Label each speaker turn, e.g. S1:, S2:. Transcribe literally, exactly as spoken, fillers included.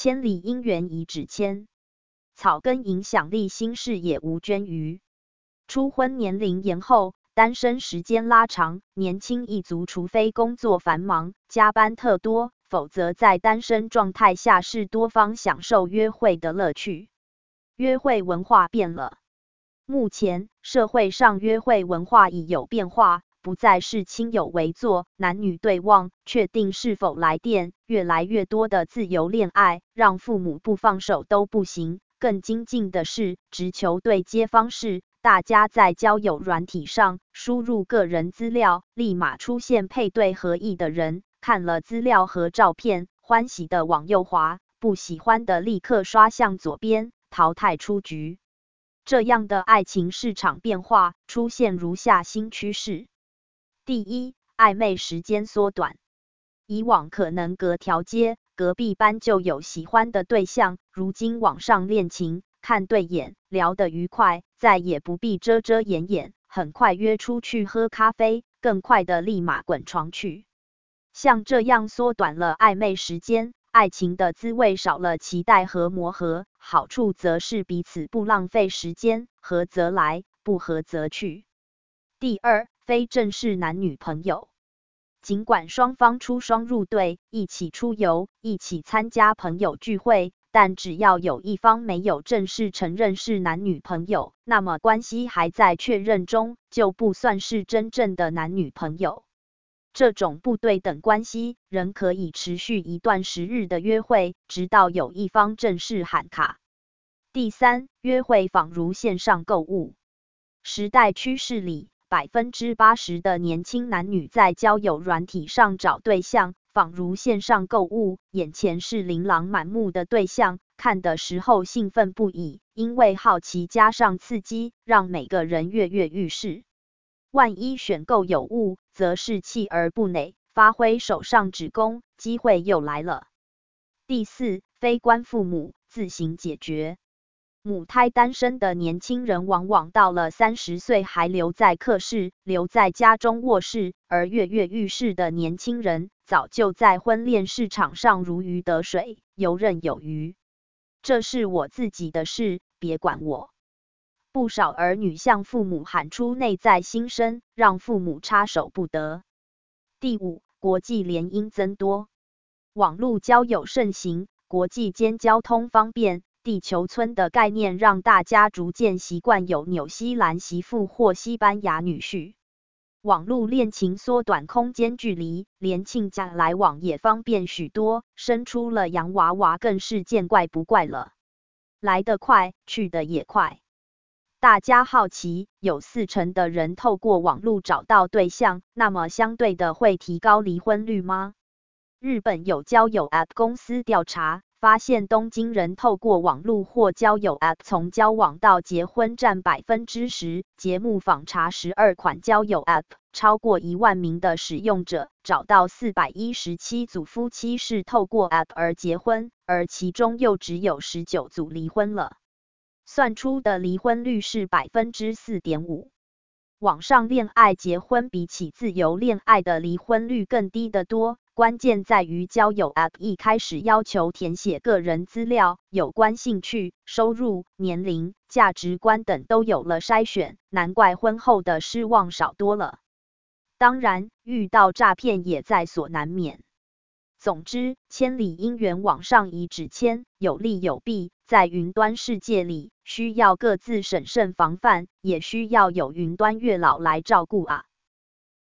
S1: 千里姻缘已止迁。草根影响力新事也无捐于。初婚年龄延后，单身时间拉长，年轻一族除非工作繁忙、加班特多，否则在单身状态下是多方享受约会的乐趣。约会文化变了。目前社会上约会文化已有变化，不再是亲友围坐、男女对望、确定是否来电，越来越多的自由恋爱，让父母不放手都不行。更精进的是直球对接方式，大家在交友软体上输入个人资料，立马出现配对合意的人，看了资料和照片，欢喜的往右滑，不喜欢的立刻刷向左边，淘汰出局。这样的爱情市场变化出现如下新趋势。第一，暧昧时间缩短。以往可能隔条街、隔壁班就有喜欢的对象，如今网上恋情，看对眼，聊得愉快，再也不必遮遮掩掩，很快约出去喝咖啡，更快的立马滚床去。像这样缩短了暧昧时间，爱情的滋味少了期待和磨合，好处则是彼此不浪费时间，合则来，不合则去。第二，非正式男女朋友。尽管双方出双入对，一起出游，一起参加朋友聚会，但只要有一方没有正式承认是男女朋友，那么关系还在确认中，就不算是真正的男女朋友。这种不对等关系仍可以持续一段时日的约会，直到有一方正式喊卡。第三，约会仿如线上购物。时代趋势里，百分之八十的年轻男女在交友软体上找对象，仿如线上购物，眼前是琳琅满目的对象，看的时候兴奋不已，因为好奇加上刺激，让每个人跃跃欲试。万一选购有误，则是锲而不馁，发挥手上之功，机会又来了。第四，非关父母，自行解决。母胎单身的年轻人往往到了三十岁还留在客室，留在家中卧室，而跃跃欲试的年轻人早就在婚恋市场上如鱼得水，游刃有余。这是我自己的事，别管我。不少儿女向父母喊出内在心声，让父母插手不得。第五，国际联姻增多。网络交友盛行，国际间交通方便，地球村的概念让大家逐渐习惯有纽西兰媳妇或西班牙女婿。网络恋情缩短空间距离，连亲家来往也方便许多，生出了洋娃娃更是见怪不怪了。来得快，去得也快。大家好奇，有四成的人透过网络找到对象，那么相对的会提高离婚率吗？日本有交友 App 公司调查，发现东京人透过网络或交友 App 从交往到结婚占 百分之十。节目访查十二款交友 App， 超过一万名的使用者，找到四百一十七组夫妻是透过 App 而结婚，而其中又只有十九组离婚了。算出的离婚率是 百分之四点五。网上恋爱结婚比起自由恋爱的离婚率更低得多，关键在于交友 App 一开始要求填写个人资料，有关兴趣、收入、年龄、价值观等都有了筛选，难怪婚后的失望少多了。当然，遇到诈骗也在所难免。总之，千里姻缘网上已止迁，有利有弊，在云端世界里，需要各自审慎防范，也需要有云端月老来照顾啊。